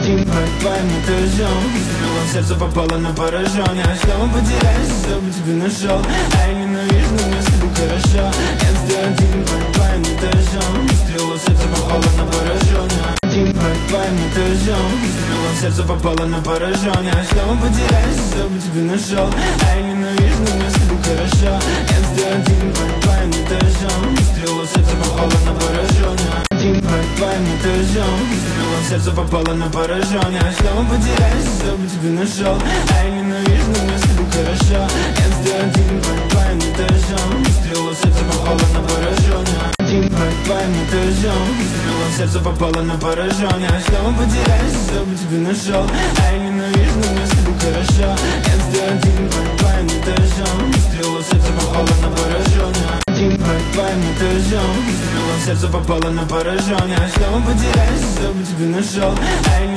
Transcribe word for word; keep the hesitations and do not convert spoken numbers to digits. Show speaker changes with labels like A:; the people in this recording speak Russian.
A: Один по твоим этажам. Стрелом сердце попало на поражение. Снова потеряюсь, чтобы тебя нашел. А я ненавижу, но мне с тобой хорошо. Я стою один по твоим этажам. Стрелом сердце попало на поражение. Один по твоим этажам. Стрелом сердце попало на поражение. Снова потеряюсь, чтобы тебя нашел. А я ненавижу, но мне с тобой хорошо. Я стою один по твоим этажам. Стрелом сердце попало на поражение. Один по твоим этажам. Стрелом сердце попало на поражение. Снова потеряюсь, чтобы тебя нашел. А я ненавижу, но мне с тобой хорошо. Я стою один по твоим этажам. Стрелом сердце попало на поражение. Один по твоим этажам. Стрелом сердце попало на поражение. Снова потеряюсь, чтобы тебя нашел. А я ненавижу, но мне с тобой хорошо. Я стою один по твоим этажам. Стрелом сердце попало на поражение. Один по твоим этажам. Стрелом сердце попало на поражение. Снова потеряюсь, чтобы тебя нашел. А я